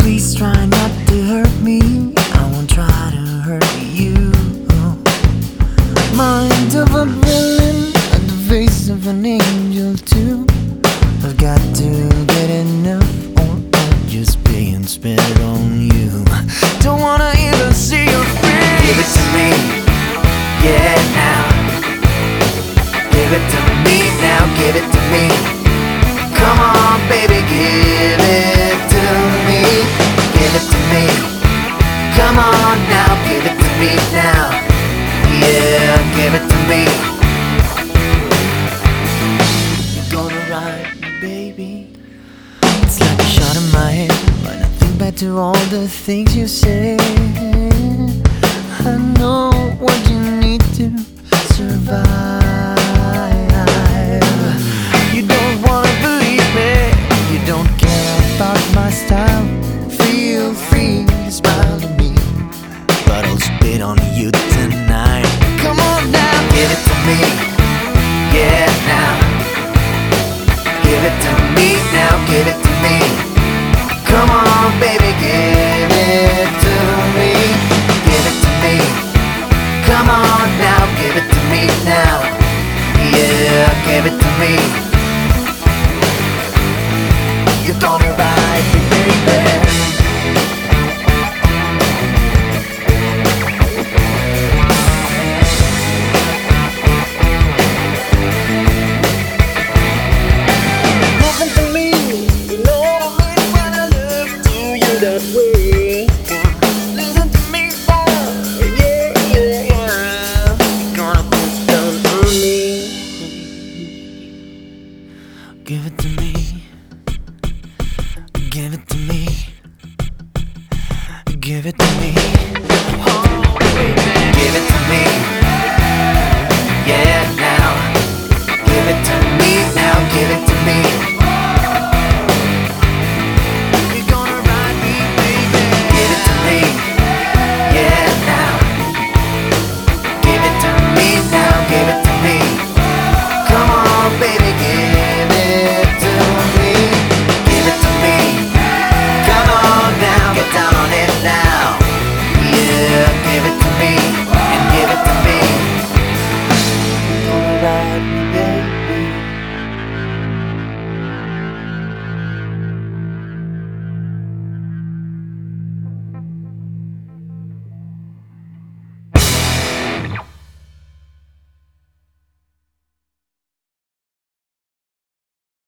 Please try not to hurt me, I won't try to hurt you. Mind of a villain and the face of an angel too. I've got to get enough or I'll just pay and spend it on you. Don't wanna even see your face. Give it to me, yeah now. Give it to me now, give it to me. Come on baby, give it to me. Give it to me. Come on now, give it to me now. Yeah, give it to me. You're gonna ride me, baby. It's like a shot in my head when I think back to all the things you said. I know what you need to survive. You don't wanna believe me, you don't care about my style. Feel free to smile to me, but I'll spit on you tonight. Come on now, give it to me, yeah now. Give it to me now, give it to me. Come on baby, give it to me. Give it to me. Come on now, give it to me now. Yeah, give it to me. You're gonna ride me, baby. That way. Listen to me, boy. Yeah. Gonna push down on me. Give it to me. Give it to me. Give it to me.